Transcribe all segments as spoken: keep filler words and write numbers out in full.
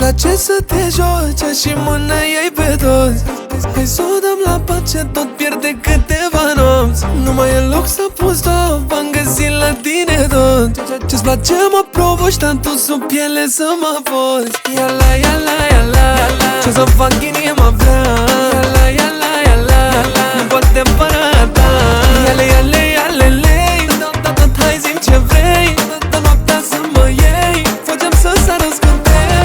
place să te joci și mână ei pe toți. Hai să o dăm la pace, tot pierde câteva nopți. Nu mai e loc să pun stop, am găsit la tine tot. Ce-ți place mă provoci, tantul sub piele să mă poți. Iala, iala, iala, ce să fac inima vrea. Iala, iala, iala, nu poate fără ta. Iale, iale, iale, lei, hai zi-mi ce vrei. Toată noaptea să mă iei, facem să sară scântei.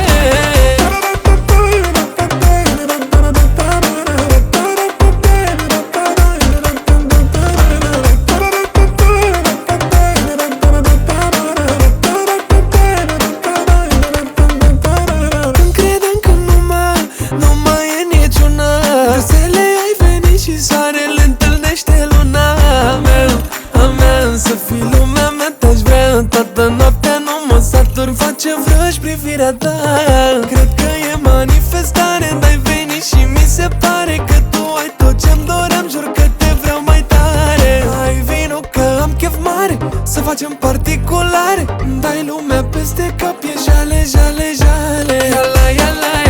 Soarele întâlnește luna mea, a mea. Să fii lumea mea, te-aș vrea. Toată noaptea nu mă satur, face vrăși privirea ta. Cred că e manifestare, n-ai venit și mi se pare că tu ai tot ce-mi doream. Jur că te vreau mai tare. Hai vino că am chef mare, să facem particulare. Dai lumea peste cap, e jale, jale, jale. Iala, iala,